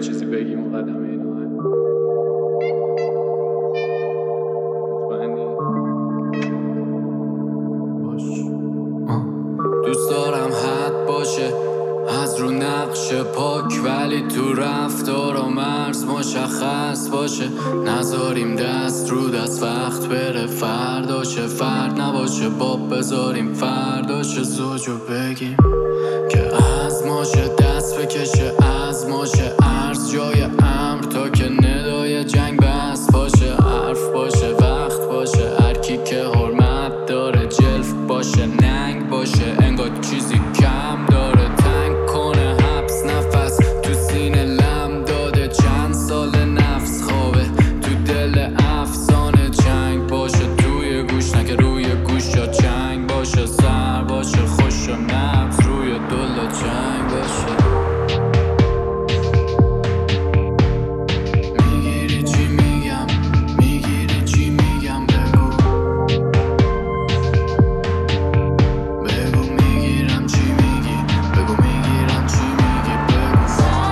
چیزی بگی مقدمه این آهنگ؟ مطمئنی؟ باش. دوست دارم حد باشه از رو نقش پاک، ولی تو رفتار و مرز مشخص باشه. نذاریم دست رو دست وقت بره فرداشه، فرد نباشه باب بذاریم فرداشه. زوجو بگیم که از ماشه دست بکشه، از ماشه عرض جای امر تا که ندای جنگ بس باشه. حرف باشه وقت باشه، هرکی که حرمت داره جلف باشه ننگ باشه. انگار چیزی کم داره تنگ کنه حبس نفس تو سینه لم داده. چند سال نفس خوابه تو دل افسانه جنگ باشه. توی گوش نکه روی گوش یا چنگ باشه. سر باشه خوش و نبز روی دل جنگ باشه. میگیری چی میگم، میگیری چی میگم، بگو بگو میگیرم چی میگی، بگو میگیرم چی میگی، بگو.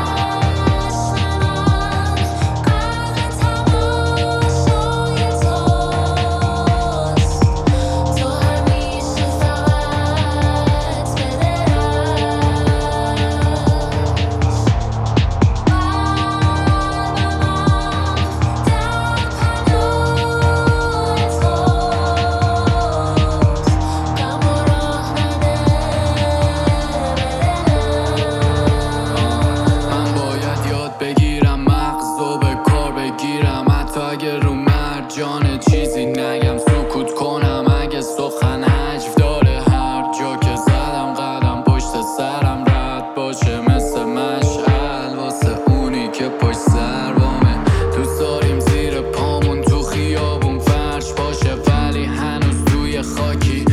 من باید یاد بگیرم مغزو به کار بگیرم، حتی اگه رو مرجان چیزی نگم. سکوت کنم اگه سخن حجو داره، هر جا که زدم قدم پشت سرم رد باشه. مثل مشعل واسه اونی که پشت سر بامه. دوست داریم زیر پامون تو خیابون فرش باشه، ولی هنوز توی خاکی